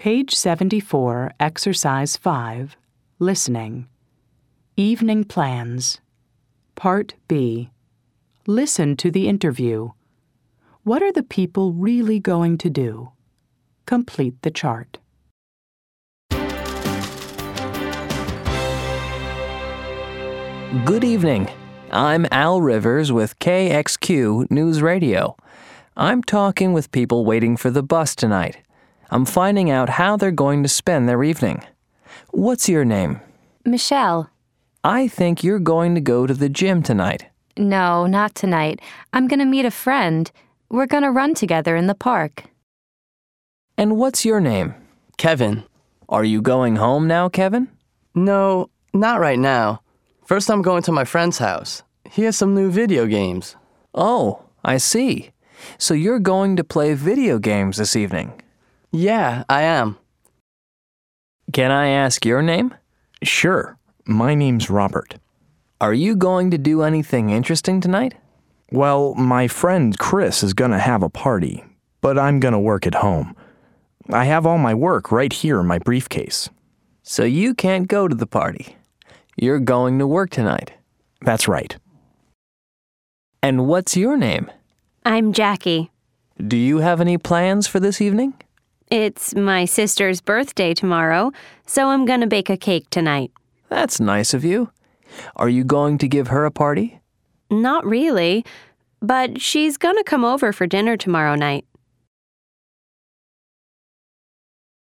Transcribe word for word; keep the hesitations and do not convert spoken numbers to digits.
Page seventy-four, Exercise five, Listening. Evening Plans. Part B. Listen to the interview. What are the people really going to do? Complete the chart. Good evening. I'm Al Rivers with K X Q News Radio. I'm talking with people waiting for the bus tonight. I'm finding out how they're going to spend their evening. What's your name? Michelle. I think you're going to go to the gym tonight. No, not tonight. I'm going to meet a friend. We're going to run together in the park. And what's your name? Kevin. Are you going home now, Kevin? No, not right now. First I'm going to my friend's house. He has some new video games. Oh, I see. So you're going to play video games this evening? Yeah, I am. Can I ask your name? Sure. My name's Robert. Are you going to do anything interesting tonight? Well, my friend Chris is going to have a party, but I'm going to work at home. I have all my work right here in my briefcase. So you can't go to the party. You're going to work tonight. That's right. And what's your name? I'm Jackie. Do you have any plans for this evening? It's my sister's birthday tomorrow, so I'm gonna bake a cake tonight. That's nice of you. Are you going to give her a party? Not really, but she's gonna come over for dinner tomorrow night.